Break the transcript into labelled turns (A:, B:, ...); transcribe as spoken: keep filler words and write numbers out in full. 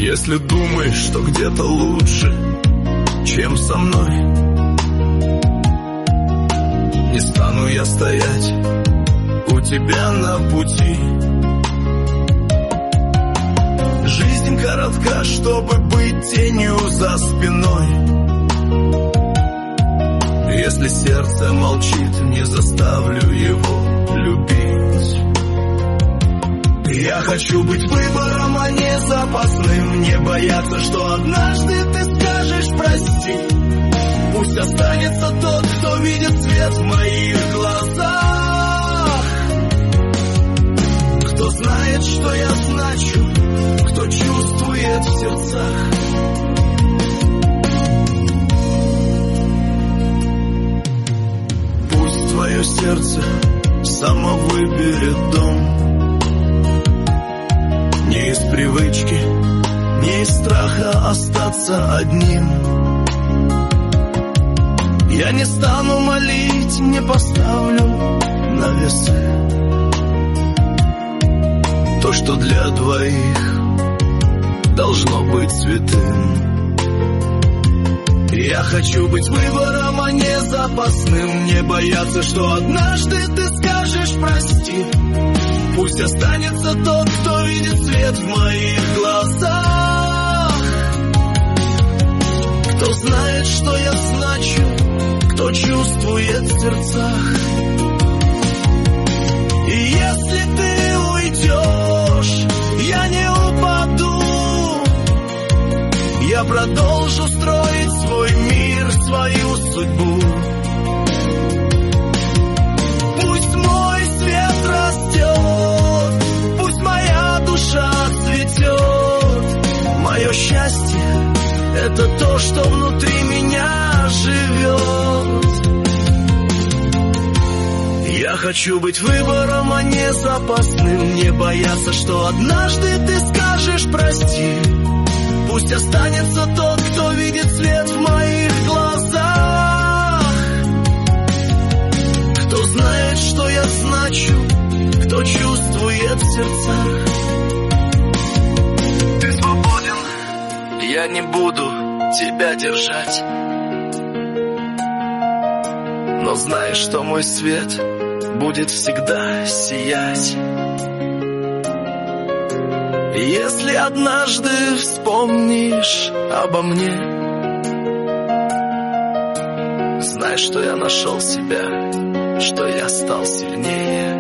A: Если думаешь, что где-то лучше, чем со мной, не стану я стоять у тебя на пути. Жизнь коротка, чтобы быть тенью за спиной. Если сердце молчит, не заставлю его любить. Я хочу быть выбором, а не запасным. Не бояться, что однажды ты скажешь прости. Пусть останется тот, кто видит свет в моих глазах, кто знает, что я значу, кто чувствует в сердцах. Пусть твое сердце само выберет дом. Не из привычки, не из страха остаться одним. Я не стану молить, не поставлю на весы то, что для двоих должно быть святым. Я хочу быть выбором, а не запасным. Не бояться, что однажды ты скажешь прости. Пусть останется тот, кто видит свет в моих глазах, кто знает, что я значу, кто чувствует в сердцах. И если ты уйдешь, я не упаду. Я продолжу строить свой мир, свою судьбу. Пусть мой свет растет, пусть моя душа цветет. Мое счастье — это то, что внутри меня живет. Я хочу быть выбором, а не запасным. Не бояться, что однажды ты скажешь прости. Пусть останется тот, кто видит свет в моих глазах, кто знает, что я значу, кто чувствует в сердцах. Ты свободен, я не буду тебя держать, но знай, что мой свет будет всегда сиять. Если однажды вспомнишь обо мне, знай, что я нашел себя, что я стал сильнее.